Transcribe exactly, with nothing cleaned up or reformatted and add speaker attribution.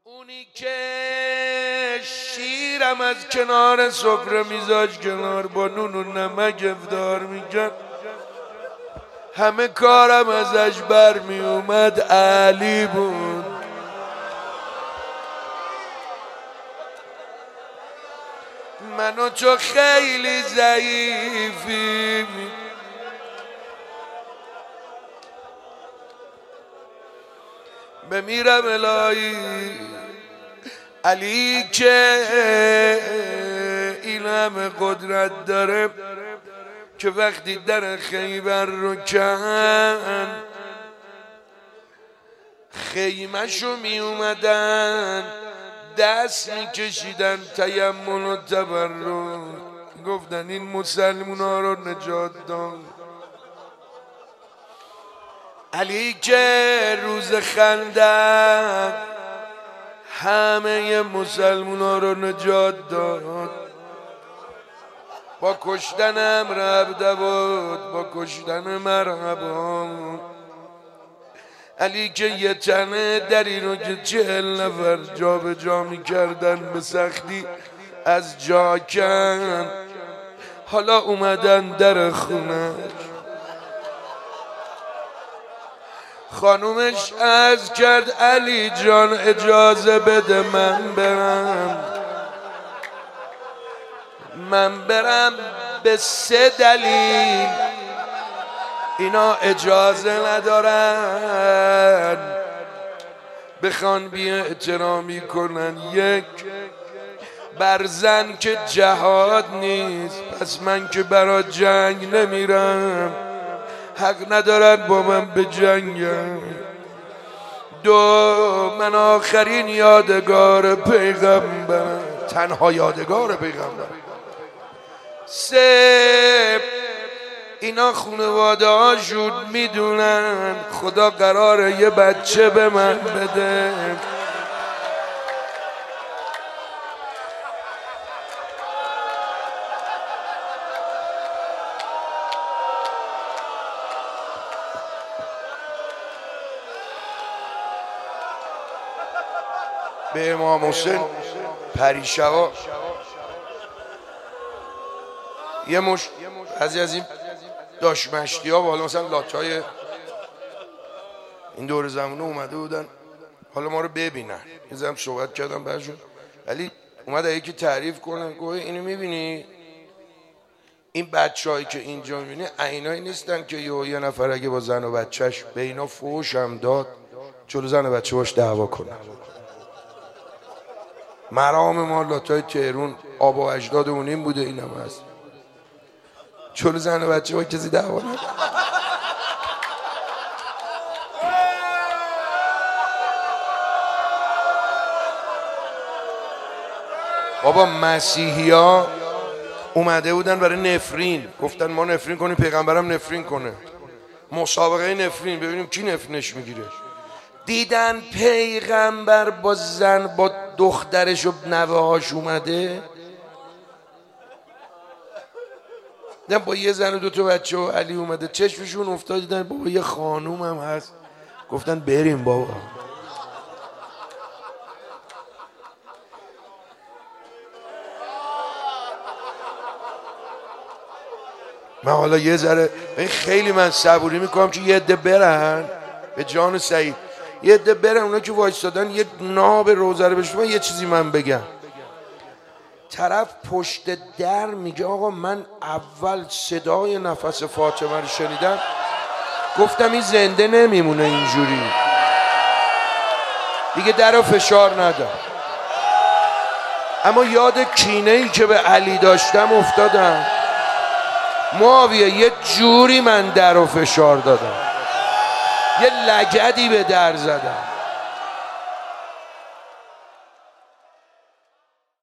Speaker 1: اونی که شیرم از کنار سفره میذاش کنار با نون و نمک افطار میکرد، همه کارم ازش برمی اومد علی بود. من و تو خیلی ضعیفیم، بمیرم الهی علی که این همه قدرت داره که وقتی در خیبر رو کن خیمه‌شو می اومدن دست می کشیدن تیمم و تبرک، گفتن این مسلمونا رو نجات داد. علی که روز خندق همه مسلمونا رو نجات داد، با کشتن امر عبدود، با کشتن مرحبا. علی که یه تنه دری رو که چهل نفر جا به جا می کردن به سختی از جا کن، حالا اومدن در خونه. خانومش عرض کرد علی جان اجازه بده من برم. من برم به سه دلیل، اینا اجازه ندارن بخوان بی احترامی کنن. یک، بر زن که جهاد نیست، پس من که برا جنگ نمیرم، حق ندارن با من به جنگم. دو، من آخرین یادگار پیغمبرم، تنها یادگار پیغمبر. سه، اینا خانواده هاشون میدونن خدا قراره یه بچه به من بده. به امام حسین پریشبا یه مش بعضی از این داش مشتی ها حالا مثلا لاتای این دور زمانه اومده بودن حالا ما رو ببینن، یه زم صحبت کردم برشون، ولی اومده یکی تعریف کنن گوه اینو میبینی این بچه هایی که اینجا میبینی اینایی نیستن که یه یه نفر اگه با زن و بچهش به اینا فوش هم داد جلو زن و بچه باش دعوا کنن. مرام ما لاتای تهرون آب و اجداد اون این بوده، این هم هست جلو زن و بچه با کسی دعوا نکنه. بابا مسیحی ها اومده بودن برای نفرین، گفتن ما نفرین کنیم پیغمبرم نفرین کنه، مسابقه نفرین ببینیم کی نفرینش میگیره. دیدن پیغمبر با زن با دخترش و نوه هاش اومده، دیدن با یه زن و دو تا بچه و علی اومده، چشمشون افتاد دیدن بابا یه خانوم هم هست، گفتن بریم بابا. من حالا یه ذره خیلی من صبوری میکنم که یه عده برن به جان سعید، یه عده برن اونا که وایستادن یه ناب روزه رو بشنون یه چیزی من بگم. طرف پشت در میگه آقا من اول صدای نفس فاطمه رو شنیدم گفتم این زنده نمیمونه اینجوری دیگه، در رو فشار ندم. اما یاد کینه ای که به علی داشتم افتادم. معاویه یه جوری من در رو فشار دادم، یه لگدی به در زدم.